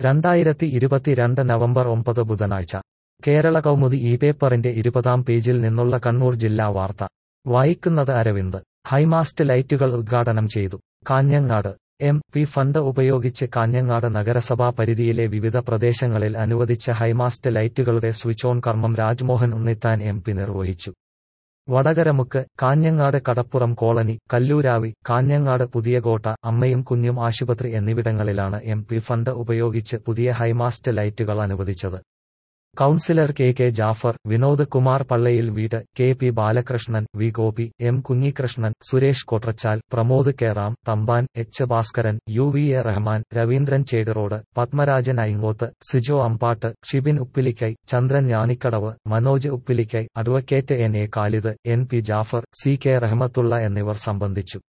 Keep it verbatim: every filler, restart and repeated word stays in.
രണ്ടായിരത്തി ഇരുപത്തിരണ്ട് നവംബർ ഒമ്പത് ബുധനാഴ്ച കേരള കൗമുദി ഈ പേപ്പറിന്റെ ഇരുപതാം പേജിൽ നിന്നുള്ള കണ്ണൂർ ജില്ലാ വാർത്ത വായിക്കുന്നത് അരവിന്ദ്. ഹൈമാസ്റ്റ് ലൈറ്റുകൾ ഉദ്ഘാടനം ചെയ്തു. കാഞ്ഞങ്ങാട് എം പി ഫണ്ട് ഉപയോഗിച്ച് കാഞ്ഞങ്ങാട് നഗരസഭാ പരിധിയിലെ വിവിധ പ്രദേശങ്ങളിൽ അനുവദിച്ച ഹൈമാസ്റ്റ് ലൈറ്റുകളുടെ സ്വിച്ച് ഓൺ കർമ്മം രാജ്മോഹൻ ഉണ്ണിത്താൻ എം പി നിർവഹിച്ചു. വടകരമുക്ക്, കാഞ്ഞങ്ങാട് കടപ്പുറം കോളനി, കല്ലൂരാവി, കാഞ്ഞങ്ങാട് പുതിയകോട്ട, അമ്മയും കുഞ്ഞും ആശുപത്രി എന്നിവിടങ്ങളിലാണ് എം പി ഫണ്ട് ഉപയോഗിച്ച് പുതിയ ഹൈമാസ്റ്റ് ലൈറ്റുകൾ അനുവദിച്ചത്. Councillor K K Jaffer, Vinod Kumar പള്ളയിൽ വീട്, K P Balakrishnan, V Gopi, M Kunhikrishnan, Suresh Kotrachal, Pramod Keram, Thampan, H Bhaskaran, U V A Rahman, Raveendran ചേടിറോഡ്, Padmarajan Aingoth, Sijo Ambatt, Shibin Uppilikkai, Chandran Njanikkadavu, Manoj Uppilikkai, advocate N A Khalid, N P Jaffer, C K Rahmathulla എന്നിവർ സംബന്ധിച്ചു.